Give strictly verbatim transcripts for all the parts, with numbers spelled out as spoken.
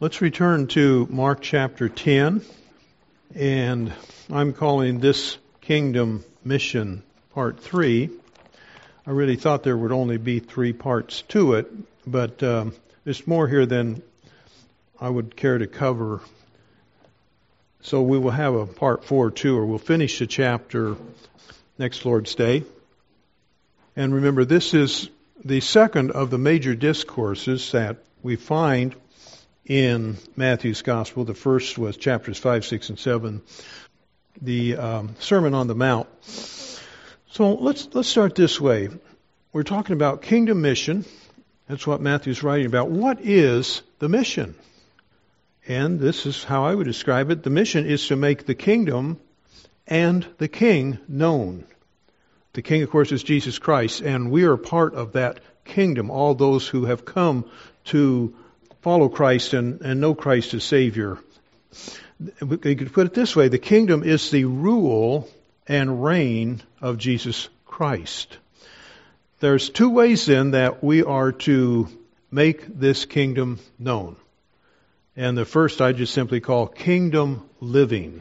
Let's return to Mark chapter ten, and I'm calling this Kingdom Mission Part three. I really thought there would only be three parts to it, but um, there's more here than I would care to cover. So we will have a Part four too, or we'll finish the chapter next Lord's Day. And remember, this is the second of the major discourses that we find in Matthew's Gospel. The first was chapters five, six, and seven, the um, Sermon on the Mount. So let's let's start this way. We're talking about kingdom mission. That's what Matthew's writing about. What is the mission? And this is how I would describe it. The mission is to make the kingdom and the king known. The king, of course, is Jesus Christ, and we are part of that kingdom, all those who have come to follow Christ and, and know Christ as Savior. You could put it this way: the kingdom is the rule and reign of Jesus Christ. There's two ways then that we are to make this kingdom known. And the first I just simply call kingdom living.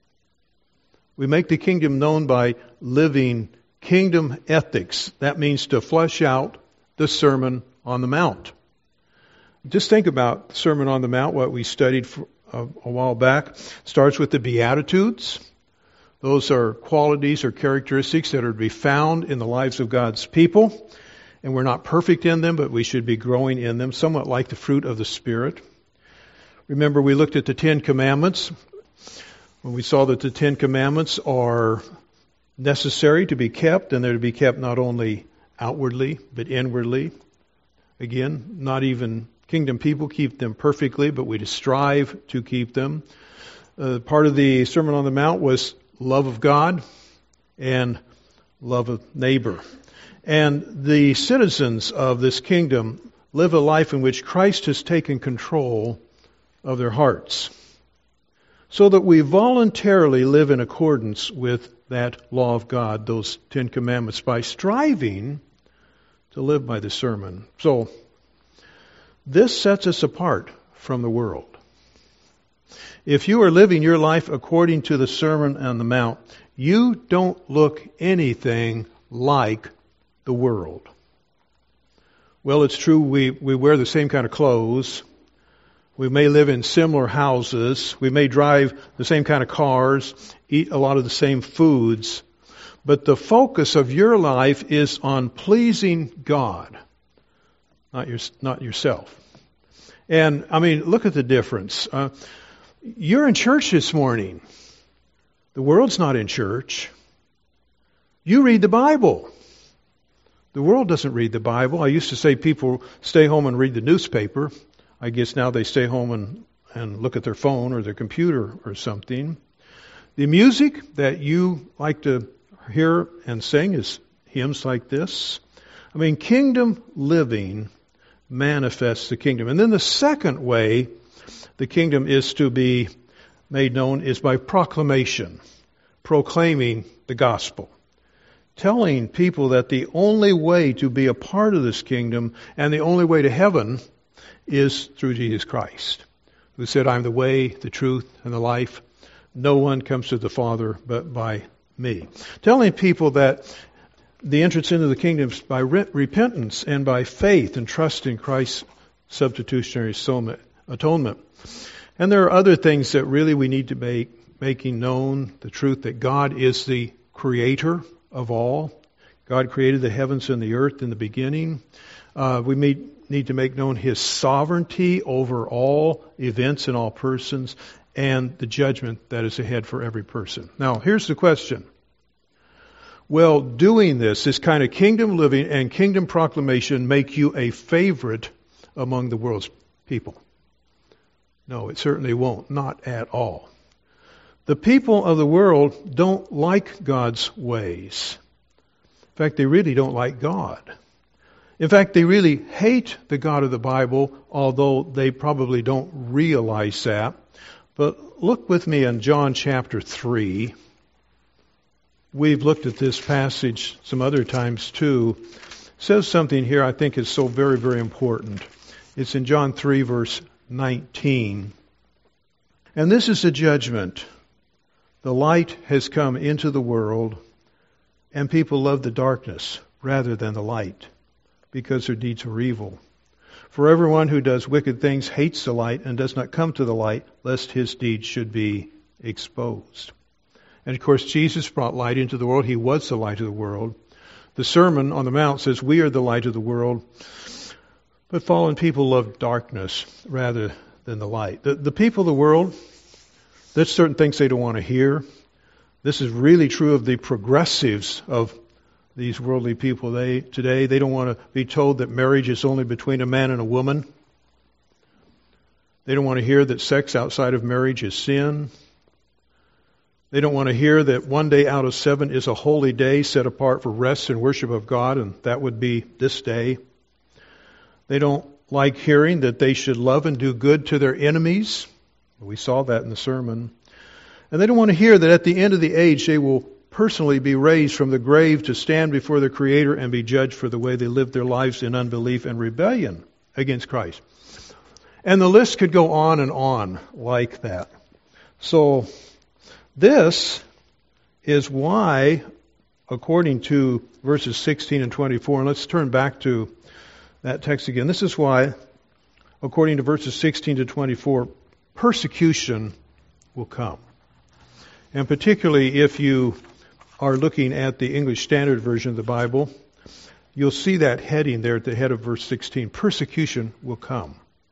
We make the kingdom known by living kingdom ethics. That means to flesh out the Sermon on the Mount. Just think about the Sermon on the Mount, what we studied for a, a while back. It starts with the Beatitudes. Those are qualities or characteristics that are to be found in the lives of God's people. And we're not perfect in them, but we should be growing in them, somewhat like the fruit of the Spirit. Remember, we looked at the Ten Commandments. When we saw that the Ten Commandments are necessary to be kept, and they're to be kept not only outwardly, but inwardly. Again, not even kingdom people keep them perfectly, but we strive to keep them. Uh, part of the Sermon on the Mount was love of God and love of neighbor. And the citizens of this kingdom live a life in which Christ has taken control of their hearts, so that we voluntarily live in accordance with that law of God, those Ten Commandments, by striving to live by the sermon. So, this sets us apart from the world. If you are living your life according to the Sermon on the Mount, you don't look anything like the world. Well, it's true, we, we wear the same kind of clothes. We may live in similar houses. We may drive the same kind of cars, eat a lot of the same foods. But the focus of your life is on pleasing God, not your, not yourself. And, I mean, look at the difference. Uh, you're in church this morning. The world's not in church. You read the Bible. The world doesn't read the Bible. I used to say people stay home and read the newspaper. I guess now they stay home and, and look at their phone or their computer or something. The music that you like to hear and sing is hymns like this. I mean, kingdom living manifests the kingdom. And then the second way the kingdom is to be made known is by proclamation, proclaiming the gospel. Telling people that the only way to be a part of this kingdom and the only way to heaven is through Jesus Christ, who said, I'm the way, the truth, and the life. No one comes to the Father but by me. Telling people that the entrance into the kingdom is by re- repentance and by faith and trust in Christ's substitutionary atonement. And there are other things that really we need to make, making known the truth that God is the creator of all. God created the heavens and the earth in the beginning. Uh, we need, need to make known His sovereignty over all events and all persons, and the judgment that is ahead for every person. Now, here's the question. Will doing this, this kind of kingdom living and kingdom proclamation, make you a favorite among the world's people? No, it certainly won't. Not at all. The people of the world don't like God's ways. In fact, they really don't like God. In fact, they really hate the God of the Bible, although they probably don't realize that. But look with me in John chapter three. We've looked at this passage some other times too. It says something here I think is so very, very important. It's in John three, verse nineteen. And this is the judgment. The light has come into the world, and people love the darkness rather than the light, because their deeds are evil. For everyone who does wicked things hates the light and does not come to the light, lest his deeds should be exposed. And of course, Jesus brought light into the world. He was the light of the world. The Sermon on the Mount says, we are the light of the world. But fallen people love darkness rather than the light. The, the people of the world, there's certain things they don't want to hear. This is really true of the progressives of these worldly people they, today. They don't want to be told that marriage is only between a man and a woman. They don't want to hear that sex outside of marriage is sin. They don't want to hear that one day out of seven is a holy day set apart for rest and worship of God, and that would be this day. They don't like hearing that they should love and do good to their enemies. We saw that in the sermon. And they don't want to hear that at the end of the age they will personally be raised from the grave to stand before their Creator and be judged for the way they lived their lives in unbelief and rebellion against Christ. And the list could go on and on like that. So this is why, according to verses sixteen and twenty-four, and let's turn back to that text again. This is why, according to verses sixteen to twenty-four, persecution will come. And particularly if you are looking at the English Standard Version of the Bible, you'll see that heading there at the head of verse sixteen. Persecution will come.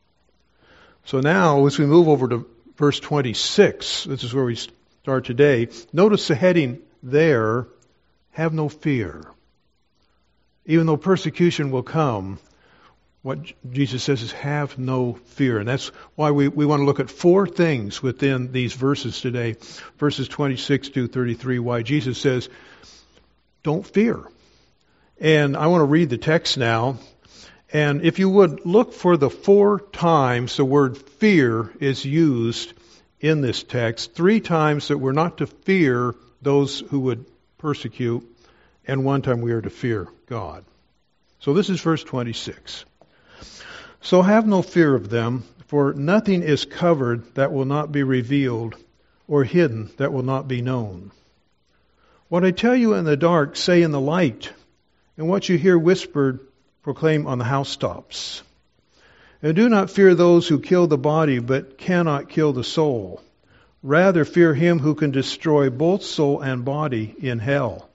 So now, as we move over to verse twenty-six, this is where we start today, notice the heading there, have no fear. Even though persecution will come, what Jesus says is have no fear. And that's why we, we want to look at four things within these verses today. Verses twenty-six to thirty-three, why Jesus says, don't fear. And I want to read the text now. And if you would, look for the four times the word fear is used in this text. Three times that we're not to fear those who would persecute, and one time we are to fear God. So this is verse twenty-six. So have no fear of them, for nothing is covered that will not be revealed, or hidden that will not be known. What I tell you in the dark, say in the light, and what you hear whispered, proclaim on the housetops. And do not fear those who kill the body, but cannot kill the soul. Rather fear him who can destroy both soul and body in hell.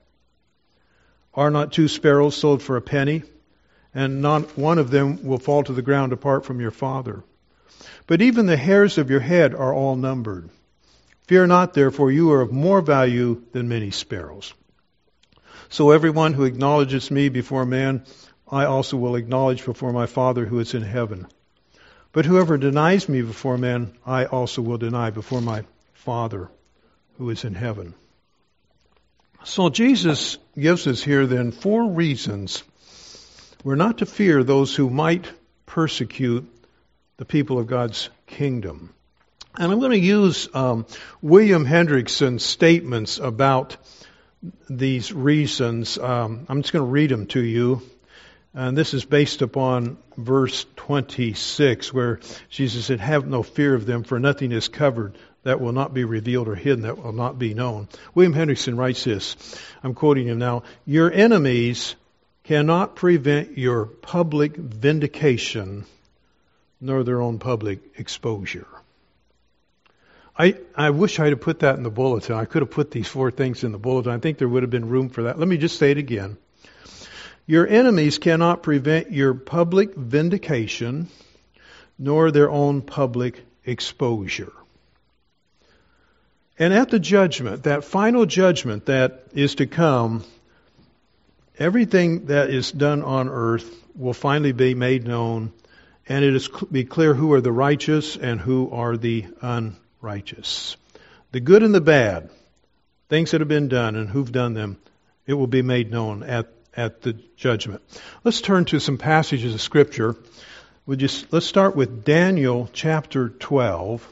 Are not two sparrows sold for a penny? And not one of them will fall to the ground apart from your Father. But even the hairs of your head are all numbered. Fear not, therefore, you are of more value than many sparrows. So everyone who acknowledges me before man, I also will acknowledge before my Father who is in heaven. But whoever denies me before men, I also will deny before my Father who is in heaven. So Jesus gives us here then four reasons we're not to fear those who might persecute the people of God's kingdom. And I'm going to use um, William Hendrickson's statements about these reasons. Um, I'm just going to read them to you. And this is based upon verse twenty-six, where Jesus said, have no fear of them, for nothing is covered that will not be revealed, or hidden that will not be known. William Hendrickson writes this, I'm quoting him now, your enemies cannot prevent your public vindication, nor their own public exposure. I, I wish I had put that in the bulletin. I could have put these four things in the bulletin. I think there would have been room for that. Let me just say it again. Your enemies cannot prevent your public vindication, nor their own public exposure. And at the judgment, that final judgment that is to come, everything that is done on earth will finally be made known, and it is be clear who are the righteous and who are the unrighteous. The good and the bad, things that have been done and who've done them, it will be made known at, at the judgment. Let's turn to some passages of Scripture. We just let's start with Daniel chapter twelve.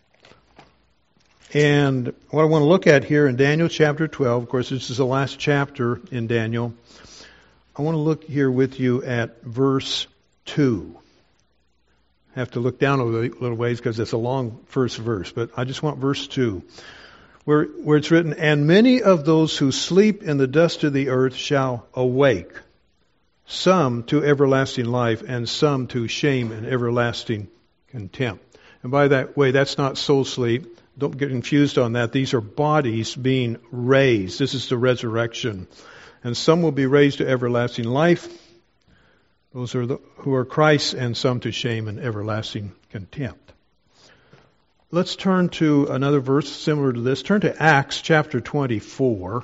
And what I want to look at here in Daniel chapter twelve, of course, this is the last chapter in Daniel. I want to look here with you at verse two. have to look down a little ways because it's a long first verse, but I just want verse two, where, where it's written, "And many of those who sleep in the dust of the earth shall awake, some to everlasting life, and some to shame and everlasting contempt." And by that way, that's not soul sleep. Don't get confused on that. These are bodies being raised. This is the resurrection. And some will be raised to everlasting life. Those are the, who are Christ's, and some to shame and everlasting contempt. Let's turn to another verse similar to this. Turn to Acts chapter twenty-four.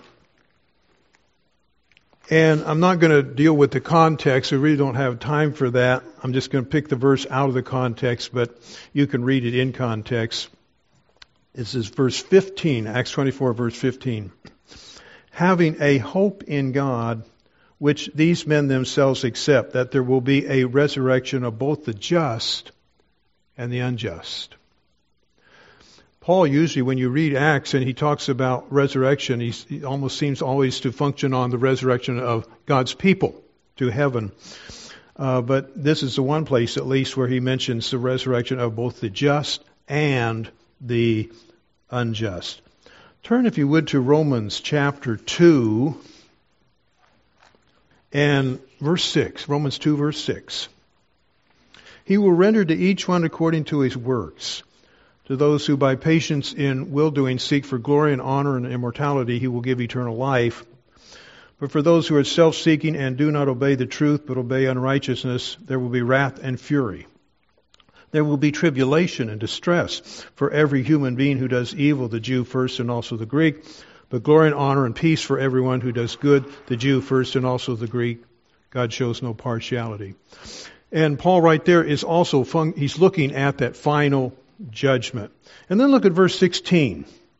And I'm not going to deal with the context. We really don't have time for that. I'm just going to pick the verse out of the context, but you can read it in context. This is verse fifteen, Acts twenty-four, verse fifteen. "Having a hope in God, which these men themselves accept, that there will be a resurrection of both the just and the unjust." Paul usually, when you read Acts and he talks about resurrection, he's, he almost seems always to function on the resurrection of God's people to heaven. Uh, but this is the one place, at least, where he mentions the resurrection of both the just and the unjust. Turn, if you would, to Romans chapter two and verse six. Romans two, verse six. "He will render to each one according to his works. To those who by patience in will-doing seek for glory and honor and immortality, he will give eternal life. But for those who are self-seeking and do not obey the truth, but obey unrighteousness, there will be wrath and fury. There will be tribulation and distress for every human being who does evil, the Jew first and also the Greek, but glory and honor and peace for everyone who does good, the Jew first and also the Greek. God shows no partiality." And Paul right there is also, fun- he's looking at that final judgment. And then look at verse sixteen.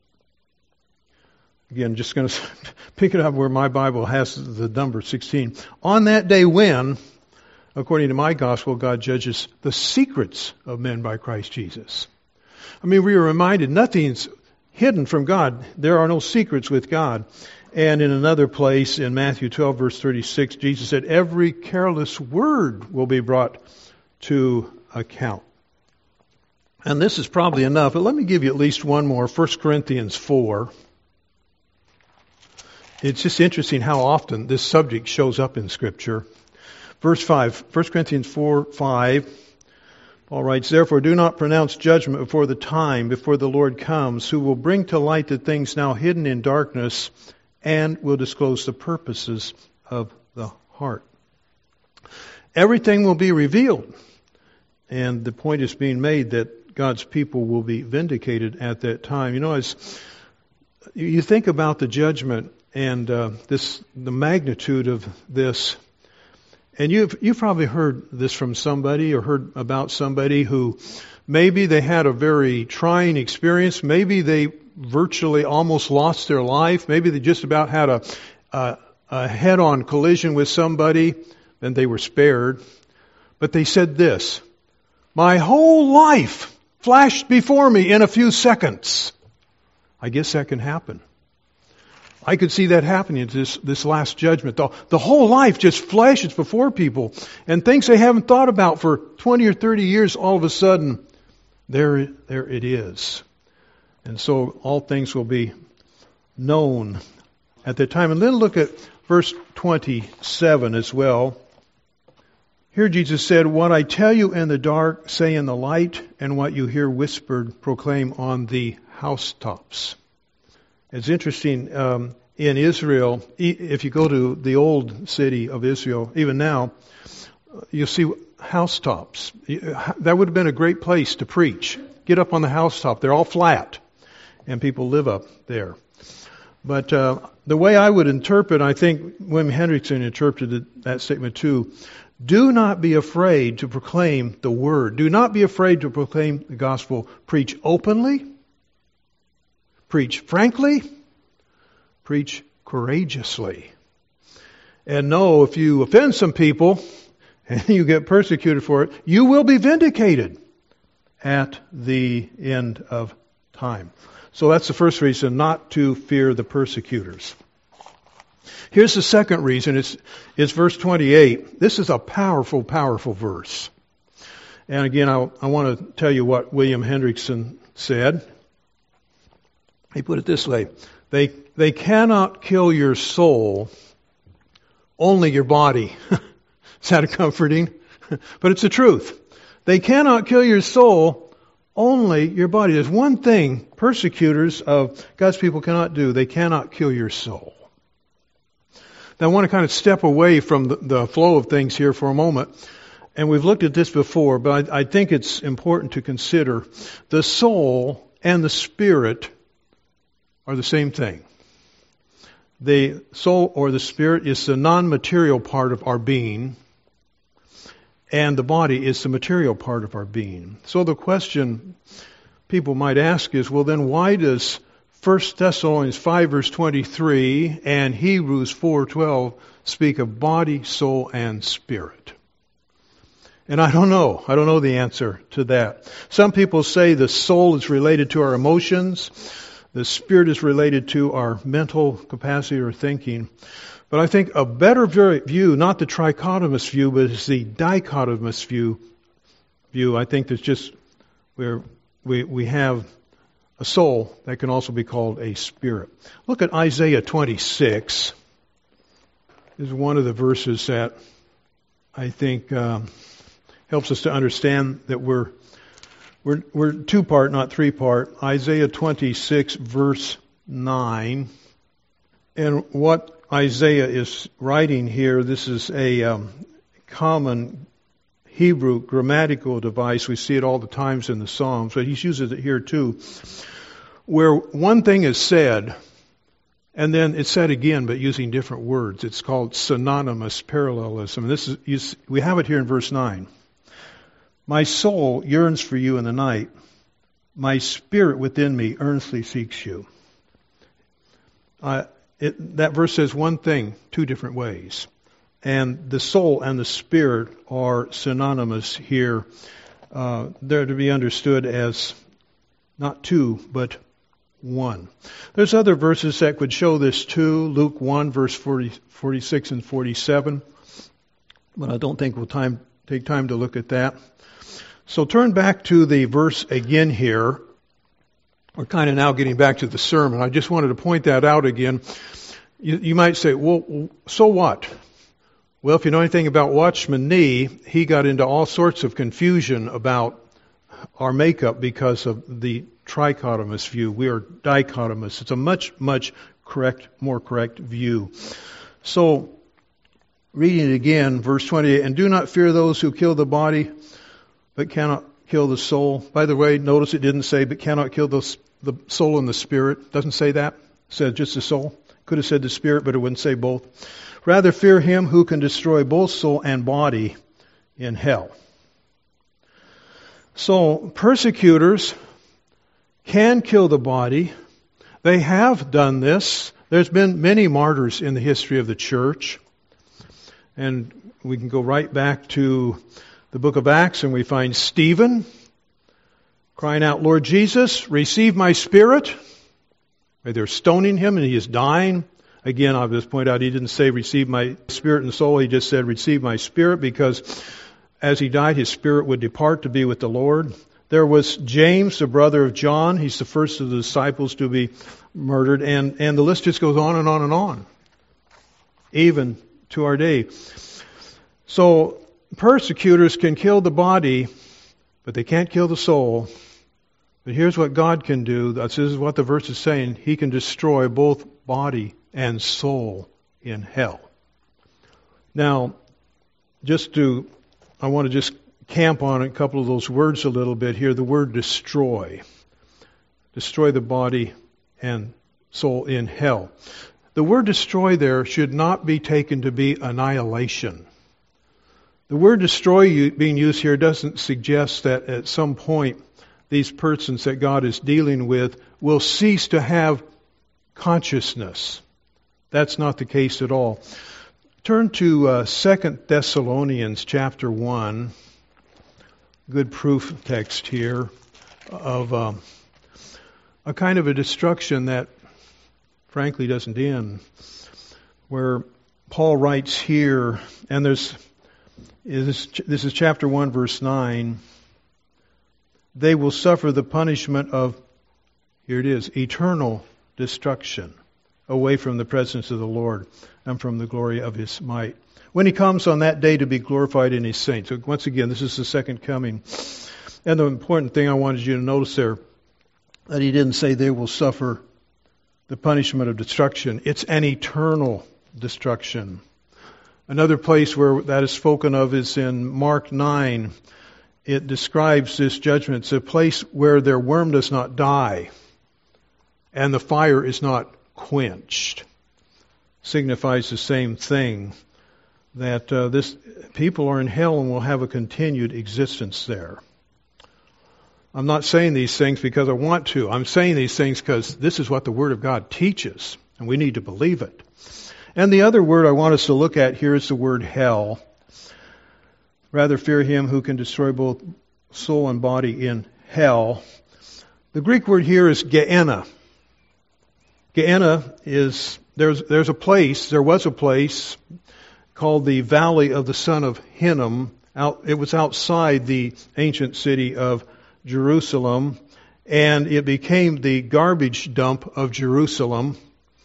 Again, just going to pick it up where my Bible has the number sixteen. "On that day when, according to my gospel, God judges the secrets of men by Christ Jesus." I mean, we are reminded nothing's hidden from God. There are no secrets with God. And in another place, in Matthew twelve, verse thirty-six, Jesus said, "Every careless word will be brought to account." And this is probably enough, but let me give you at least one more. First Corinthians four. It's just interesting how often this subject shows up in Scripture. Verse five, First Corinthians four, five, Paul writes, "Therefore do not pronounce judgment before the time, before the Lord comes, who will bring to light the things now hidden in darkness, and will disclose the purposes of the heart." Everything will be revealed. And the point is being made that God's people will be vindicated at that time. You know, as you think about the judgment and uh, this, the magnitude of this, and you've you've probably heard this from somebody or heard about somebody who maybe they had a very trying experience, maybe they virtually almost lost their life, maybe they just about had a a, a head-on collision with somebody, and they were spared. But they said this: "My whole life flashed before me in a few seconds." I guess that can happen. I could see that happening at this, this last judgment. The, the whole life just flashes before people, and things they haven't thought about for twenty or thirty years, all of a sudden, there, there it is. And so all things will be known at that time. And then look at verse twenty-seven as well. Here Jesus said, "What I tell you in the dark, say in the light, and what you hear whispered, proclaim on the housetops." It's interesting, um, in Israel, if you go to the old city of Israel, even now, you'll see housetops. That would have been a great place to preach. Get up on the housetop. They're all flat, and people live up there. But uh, the way I would interpret, I think William Hendrickson interpreted that statement too, do not be afraid to proclaim the word. Do not be afraid to proclaim the gospel. Preach openly. Preach frankly. Preach courageously. And know if you offend some people and you get persecuted for it, you will be vindicated at the end of time. So that's the first reason, not to fear the persecutors. Here's the second reason. It's, it's verse twenty-eight. This is a powerful, powerful verse. And again, I, I want to tell you what William Hendrickson said. He put it this way: They they cannot kill your soul, only your body. Is that comforting? But it's the truth. They cannot kill your soul, only your body. There's one thing persecutors of God's people cannot do. They cannot kill your soul. Now I want to kind of step away from the, the flow of things here for a moment. And we've looked at this before, but I, I think it's important to consider the soul and the spirit are the same thing. The soul or the spirit is the non-material part of our being, and the body is the material part of our being. So the question people might ask is, well then why does First Thessalonians five verse twenty-three and Hebrews four twelve speak of body, soul, and spirit? And I don't know. I don't know the answer to that. Some people say the soul is related to our emotions. The spirit is related to our mental capacity or thinking. But I think a better view, not the trichotomous view, but it's the dichotomous view. View. I think there's just where we we have a soul that can also be called a spirit. Look at Isaiah twenty-six. This is one of the verses that I think um, helps us to understand that we're we're we're two part, not three part. Isaiah twenty-six verse nine, and what Isaiah is writing here, this is a um, common Hebrew grammatical device. We see it all the times in the Psalms, but he's using it here too, where one thing is said, and then it's said again, but using different words. It's called synonymous parallelism. And this is you, we have it here in verse nine. My soul yearns for you in the night. My spirit within me earnestly seeks you. Uh, It, that verse says one thing, two different ways. And the soul and the spirit are synonymous here. Uh, they're to be understood as not two, but one. There's other verses that could show this too. Luke one, verse forty, forty-six and forty-seven. But I don't think we'll time, take time to look at that. So turn back to the verse again here. We're kind of now getting back to the sermon. I just wanted to point that out again. You, you might say, well, so what? Well, if you know anything about Watchman Nee, he got into all sorts of confusion about our makeup because of the trichotomous view. We are dichotomous. It's a much, much correct, more correct view. So, reading it again, verse twenty-eight, and do not fear those who kill the body, but cannot kill the soul. By the way, notice it didn't say, but cannot kill the, the soul and the spirit. Doesn't say that. It said just the soul. Could have said the spirit, but it wouldn't say both. Rather fear him who can destroy both soul and body in hell. So, persecutors can kill the body. They have done this. There's been many martyrs in the history of the church. And we can go right back to the book of Acts, and we find Stephen crying out, Lord Jesus, receive my spirit. They're stoning him, and he is dying. Again, I'll just point out, he didn't say receive my spirit and soul. He just said receive my spirit, because as he died, his spirit would depart to be with the Lord. There was James, the brother of John. He's the first of the disciples to be murdered. And, and the list just goes on and on and on, even to our day. So persecutors can kill the body, but they can't kill the soul. But here's what God can do. This is what the verse is saying. He can destroy both body and soul in hell. Now, just to, I want to just camp on a couple of those words a little bit here. The word destroy. Destroy the body and soul in hell. The word destroy there should not be taken to be annihilation. The word destroy being used here doesn't suggest that at some point these persons that God is dealing with will cease to have consciousness. That's not the case at all. Turn to uh, Second Thessalonians chapter one. Good proof text here of um, a kind of a destruction that frankly doesn't end. Where Paul writes here, and there's is this is chapter one, verse nine. they will suffer the punishment of, here it is, eternal destruction, away from the presence of the Lord and from the glory of His might. When He comes on that day to be glorified in His saints. So once again, this is the second coming. And the important thing I wanted you to notice there, that He didn't say they will suffer the punishment of destruction. It's an eternal destruction. Another place where that is spoken of is in Mark nine. It describes this judgment. It's a place where their worm does not die and the fire is not quenched. Signifies the same thing, that uh, this people are in hell and will have a continued existence there. I'm not saying these things because I want to. I'm saying these things because this is what the Word of God teaches, and we need to believe it. And the other word I want us to look at here is the word hell. Rather fear Him who can destroy both soul and body in hell. The Greek word here is Gehenna. Gehenna is, there's, there's a place, there was a place called the Valley of the Son of Hinnom. Out, it was outside the ancient city of Jerusalem, and it became the garbage dump of Jerusalem.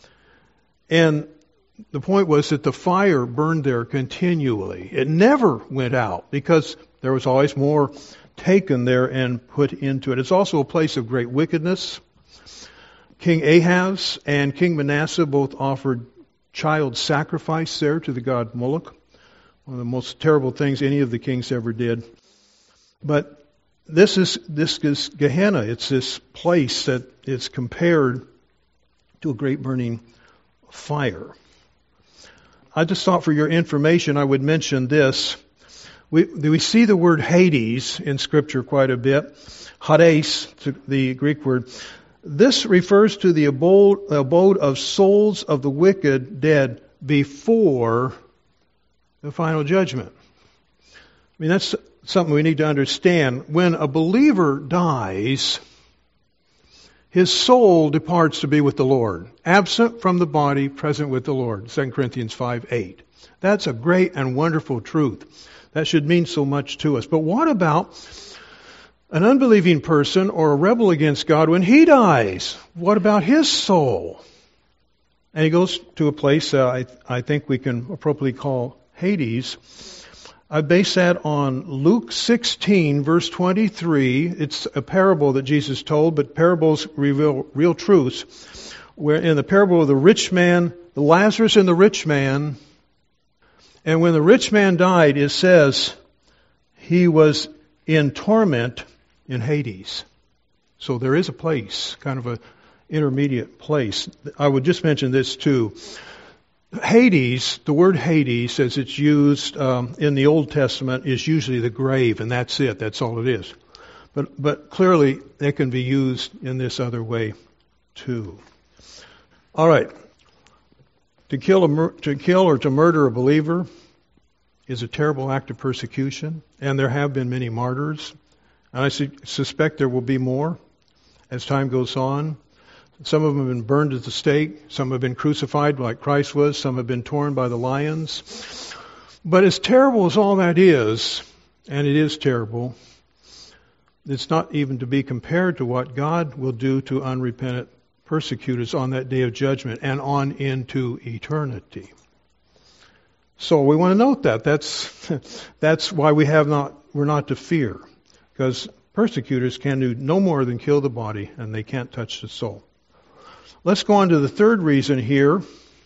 And the point was that the fire burned there continually. It never went out because there was always more taken there and put into it. It's also a place of great wickedness. King Ahaz and King Manasseh both offered child sacrifice there to the god Moloch. One of the most terrible things any of the kings ever did. But this is this is Gehenna. It's this place that is compared to a great burning fire. I just thought for your information I would mention this. We, we see the word Hades in Scripture quite a bit. Hades, the Greek word. This refers to the abode, abode of souls of the wicked dead before the final judgment. I mean, that's something we need to understand. When a believer dies, his soul departs to be with the Lord. Absent from the body, present with the Lord. Second Corinthians five eight. That's a great and wonderful truth. That should mean so much to us. But what about an unbelieving person or a rebel against God when he dies? What about his soul? And he goes to a place uh, I, I think we can appropriately call Hades. I base that on Luke sixteen, verse twenty-three. It's a parable that Jesus told, but parables reveal real truths. Where in the parable of the rich man, the Lazarus and the rich man, and when the rich man died, it says he was in torment in Hades. So there is a place, kind of a intermediate place. I would just mention this too. Hades, the word Hades, as it's used um, in the Old Testament, is usually the grave, and that's it. That's all it is. But but clearly, it can be used in this other way too. All right. To kill a mur- to kill or to murder a believer is a terrible act of persecution, and there have been many martyrs, and I su- suspect there will be more as time goes on. Some of them have been burned at the stake. Some have been crucified like Christ was. Some have been torn by the lions. But as terrible as all that is, and it is terrible, it's not even to be compared to what God will do to unrepentant persecutors on that day of judgment and on into eternity. So we want to note that. That's that's why we have not we're not to fear, because persecutors can do no more than kill the body, and they can't touch the soul. Let's go on to the third reason here.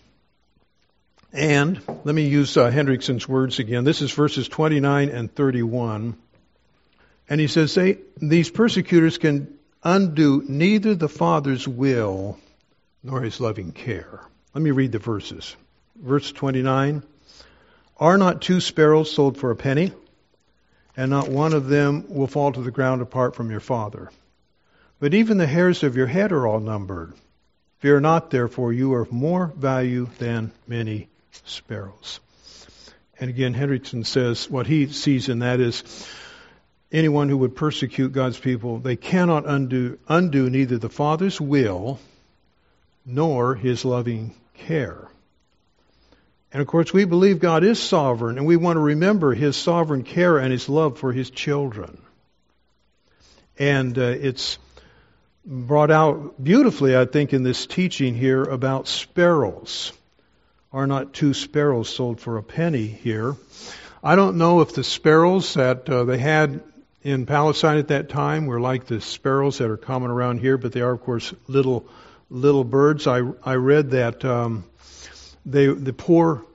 And let me use uh, Hendrickson's words again. This is verses twenty-nine and thirty-one. And he says, they, these persecutors can undo neither the Father's will nor His loving care. Let me read the verses. Verse twenty-nine. Are not two sparrows sold for a penny? And not one of them will fall to the ground apart from your Father. But even the hairs of your head are all numbered. Fear not, therefore, you are of more value than many sparrows. And again, Hendrickson says what he sees in that is anyone who would persecute God's people, they cannot undo, undo neither the Father's will nor His loving care. And of course, we believe God is sovereign, and we want to remember His sovereign care and His love for His children. And uh, it's brought out beautifully, I think, in this teaching here about sparrows. Are not two sparrows sold for a penny here? I don't know if the sparrows that uh, they had in Palestine at that time were like the sparrows that are common around here, but they are, of course, little little birds. I I read that um, they the poor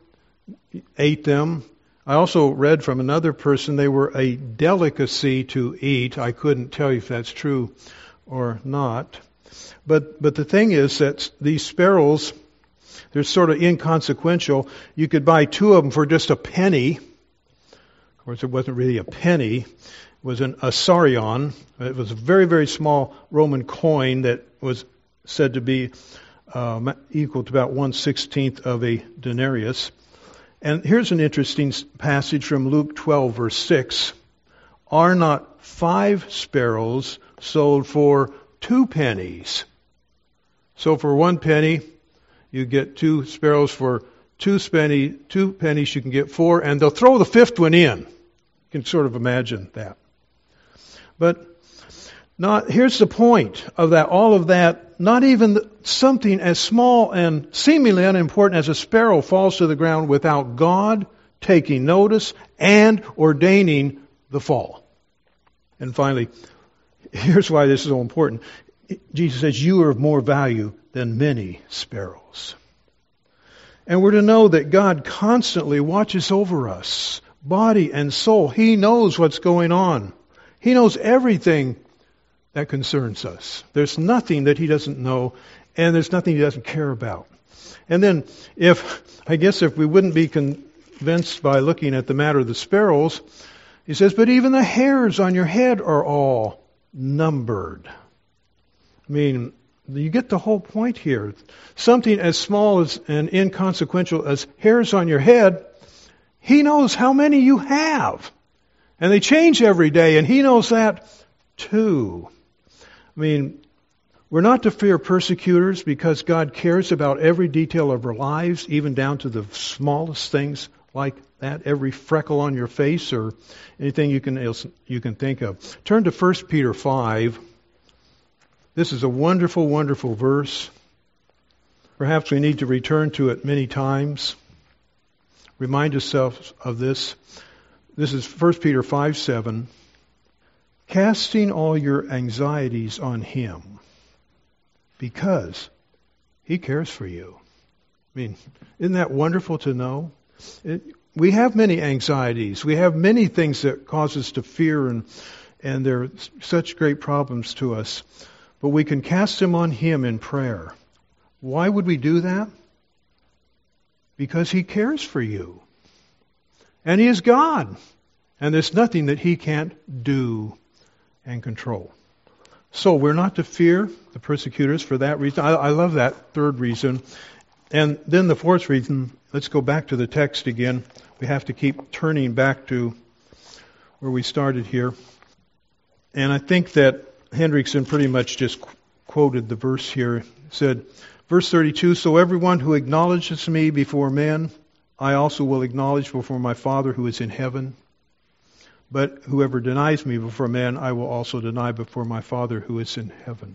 ate them. I also read from another person they were a delicacy to eat. I couldn't tell you if that's true or not. But but the thing is that these sparrows, they're sort of inconsequential. You could buy two of them for just a penny. Of course, it wasn't really a penny. It was an asarion. It was a very, very small Roman coin that was said to be um, equal to about one sixteenth of a denarius. And here's an interesting passage from Luke twelve, verse six. Are not five sparrows sold for two pennies? So for one penny, you get two sparrows. For two penny, two pennies, you can get four, and they'll throw the fifth one in. You can sort of imagine that. But not, here's the point of that. All of that, not even the, something as small and seemingly unimportant as a sparrow falls to the ground without God taking notice and ordaining the fall. And finally, here's why this is so important. Jesus says, you are of more value than many sparrows. And we're to know that God constantly watches over us, body and soul. He knows what's going on. He knows everything that concerns us. There's nothing that He doesn't know, and there's nothing He doesn't care about. And then, if, I guess if we wouldn't be convinced by looking at the matter of the sparrows, He says, but even the hairs on your head are all numbered. I mean, you get the whole point here. Something as small as and inconsequential as hairs on your head, He knows how many you have. And they change every day, and He knows that too. I mean, we're not to fear persecutors because God cares about every detail of our lives, even down to the smallest things like that, every freckle on your face or anything you can else you can think of. Turn to First Peter five. This is a wonderful, wonderful verse. Perhaps we need to return to it many times. Remind yourself of this. This is First Peter five seven. Casting all your anxieties on Him because He cares for you. I mean, isn't that wonderful to know? It, we have many anxieties. We have many things that cause us to fear, and and they're such great problems to us. But we can cast them on Him in prayer. Why would we do that? Because He cares for you. And He is God. And there's nothing that He can't do and control. So we're not to fear the persecutors for that reason. I, I love that third reason. And then the fourth reason, let's go back to the text again. We have to keep turning back to where we started here. And I think that Hendrickson pretty much just qu- quoted the verse here. It said, verse thirty-two, so everyone who acknowledges me before men, I also will acknowledge before my Father who is in heaven. But whoever denies me before men, I will also deny before my Father who is in heaven.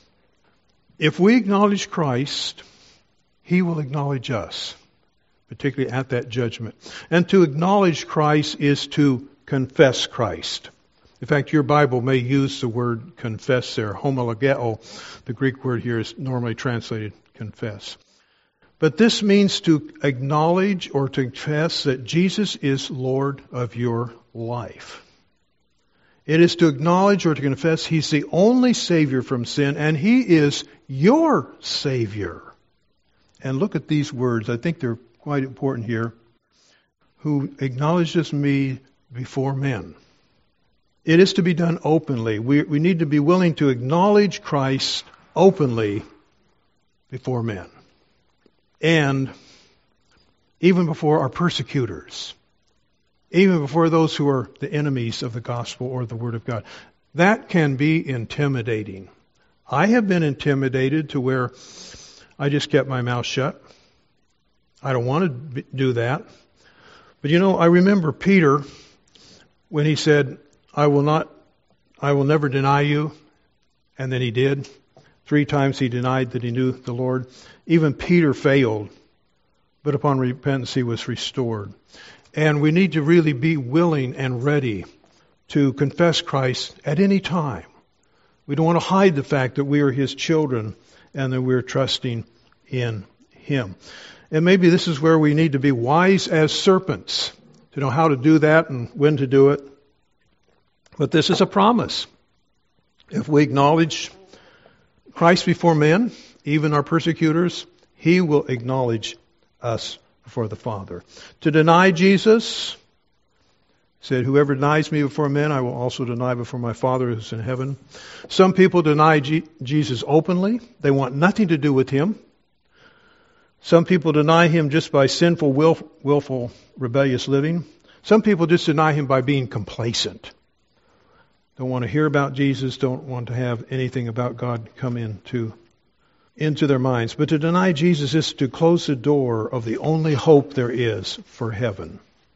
If we acknowledge Christ, He will acknowledge us, particularly at that judgment. And to acknowledge Christ is to confess Christ. In fact, your Bible may use the word confess there. Homologeo, the Greek word here, is normally translated confess. But this means to acknowledge or to confess that Jesus is Lord of your life. It is to acknowledge or to confess He's the only Savior from sin, and He is your Savior. And look at these words. I think they're quite important here. Who acknowledges me before men. It is to be done openly. We, we need to be willing to acknowledge Christ openly before men. And even before our persecutors. Even before those who are the enemies of the gospel or the Word of God. That can be intimidating. I have been intimidated to where I just kept my mouth shut. I don't want to do that. But you know, I remember Peter when he said, I will not, I will never deny you. And then he did. Three times he denied that he knew the Lord. Even Peter failed, but upon repentance he was restored. And we need to really be willing and ready to confess Christ at any time. We don't want to hide the fact that we are his children and that we're trusting in him. And maybe this is where we need to be wise as serpents, to know how to do that and when to do it. But this is a promise. If we acknowledge Christ before men, even our persecutors, he will acknowledge us before the Father. To deny Jesus, said, whoever denies me before men, I will also deny before my Father who is in heaven. Some people deny G- Jesus openly. They want nothing to do with him. Some people deny him just by sinful, will, willful, rebellious living. Some people just deny him by being complacent. Don't want to hear about Jesus, don't want to have anything about God come into, into their minds. But to deny Jesus is to close the door of the only hope there is for heaven.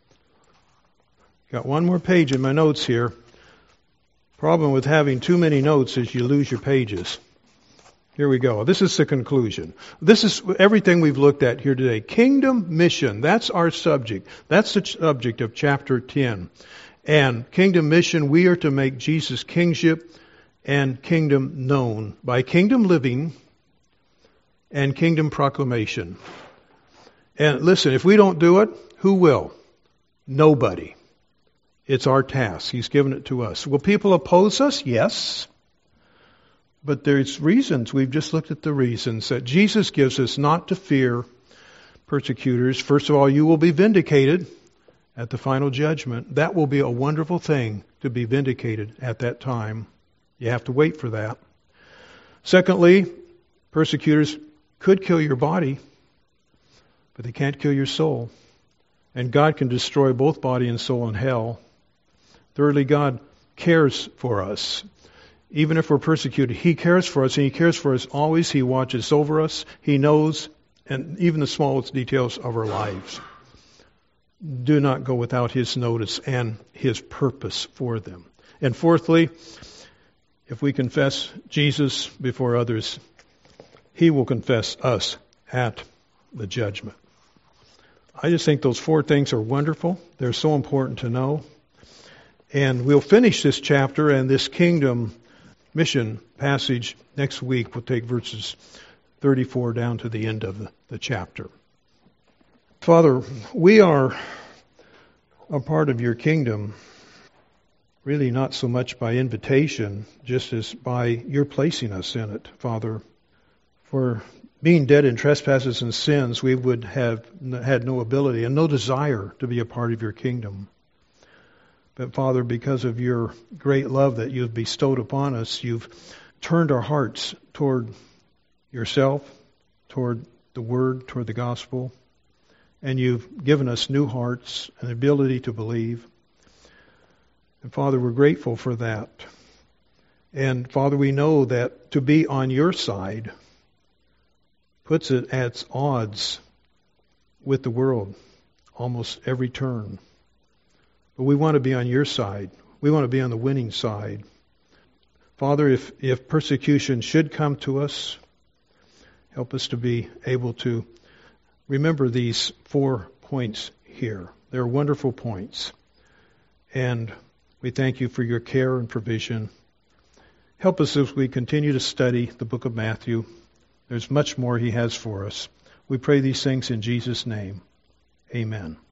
Got one more page in my notes here. Problem with having too many notes is you lose your pages. Here we go. This is the conclusion. This is everything we've looked at here today. Kingdom mission. That's our subject. That's the subject of chapter ten. And kingdom mission, we are to make Jesus' kingship and kingdom known by kingdom living and kingdom proclamation. And listen, if we don't do it, who will? Nobody. It's our task. He's given it to us. Will people oppose us? Yes. But there's reasons. We've just looked at the reasons that Jesus gives us not to fear persecutors. First of all, you will be vindicated at the final judgment. That will be a wonderful thing, to be vindicated at that time. You have to wait for that. Secondly, persecutors could kill your body, but they can't kill your soul. And God can destroy both body and soul in hell. Thirdly, God cares for us. Even if we're persecuted, he cares for us, and he cares for us always. He watches over us. He knows, and even the smallest details of our lives do not go without his notice and his purpose for them. And fourthly, if we confess Jesus before others, he will confess us at the judgment. I just think those four things are wonderful. They're so important to know. And we'll finish this chapter and this kingdom mission passage next week. We'll take verses thirty-four down to the end of the, the chapter. Father, we are a part of your kingdom, really not so much by invitation, just as by your placing us in it, Father. For being dead in trespasses and sins, we would have had no ability and no desire to be a part of your kingdom. But Father, because of your great love that you've bestowed upon us, you've turned our hearts toward yourself, toward the Word, toward the gospel. And you've given us new hearts and ability to believe. And Father, we're grateful for that. And Father, we know that to be on your side puts it at odds with the world almost every turn. But we want to be on your side. We want to be on the winning side. Father, if, if persecution should come to us, help us to be able to remember these four points here. They're wonderful points. And we thank you for your care and provision. Help us as we continue to study the book of Matthew. There's much more he has for us. We pray these things in Jesus' name. Amen.